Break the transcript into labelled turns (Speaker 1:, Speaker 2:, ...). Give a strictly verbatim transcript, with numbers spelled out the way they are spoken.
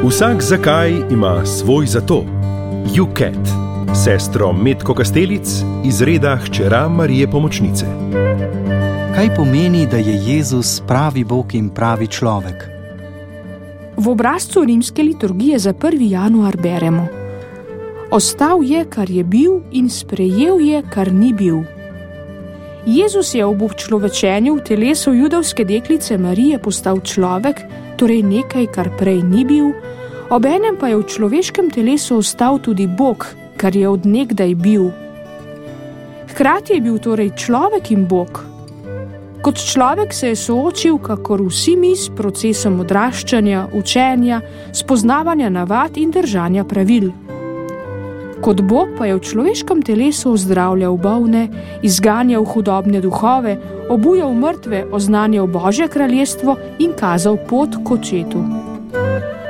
Speaker 1: Vsak zakaj ima svoj zato. Juket, sestro Metko Kastelic iz reda hčera Marije Pomočnice.
Speaker 2: Kaj pomeni, da je Jezus pravi Bog in pravi človek?
Speaker 3: V obrazcu rimske liturgije za prvi januar beremo: Ostal je, kar je bil, in sprejel je, kar ni bil. Jezus je ob človečenju v telesu judovske deklice Marije postal človek, torej nekaj, kar prej ni bil, obenem pa je v človeškem telesu ostal tudi Bog, kar je od nekdaj bil. Hkrati je bil torej človek in Bog. Kot človek se je soočil, kakor vsi mi, s procesom odraščanja, učenja, spoznavanja navad in držanja pravil. Kot Bog pa je v človeškem telesu ozdravljal bolne, izganjal hudobne duhove, obujal mrtve, oznanjal Božje kraljestvo in kazal pot k očetu.